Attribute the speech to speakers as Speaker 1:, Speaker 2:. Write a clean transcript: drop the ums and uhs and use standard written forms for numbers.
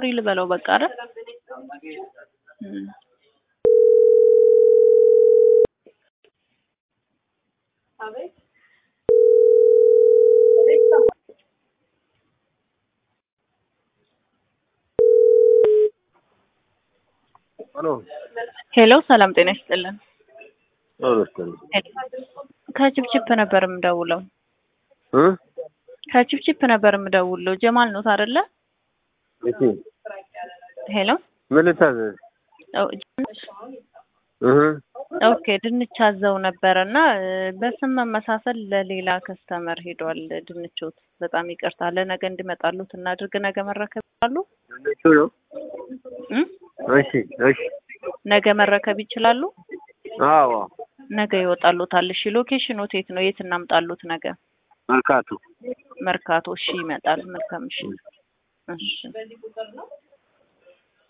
Speaker 1: ሶሪ ልበለው በቃ አይደል አቤት ሄሎ ሰላም ጤና ይስጥልን ከችፕችፕ ነበር የምደውለው ከችፕችፕ ነበር የምደውለው ጀማል ነው አይደለ
Speaker 2: እሺ
Speaker 1: ሄሎ
Speaker 2: መልታዘ
Speaker 1: ኦኬ ድንች አዘው ነበርና በስም መመሳሰል ለሌላ ከስተመር ሄዷል ድንቾት በጣም ይቅርታ ለነገ እንዲመጣሉት እናድርግ ነገ መረከብ ይችላሉ
Speaker 2: ድንቹ ነው እሺ እሺ
Speaker 1: ነገ መረከብ ይችላሉ
Speaker 2: አዎ
Speaker 1: ነገ ይወጣሉታል እሺ ሎኬሽኑ የት ነው የት እናምጣሉት ነገ
Speaker 2: መርካቶ
Speaker 1: መርካቶ እሺ ይመጣል መልካም እሺ እሺ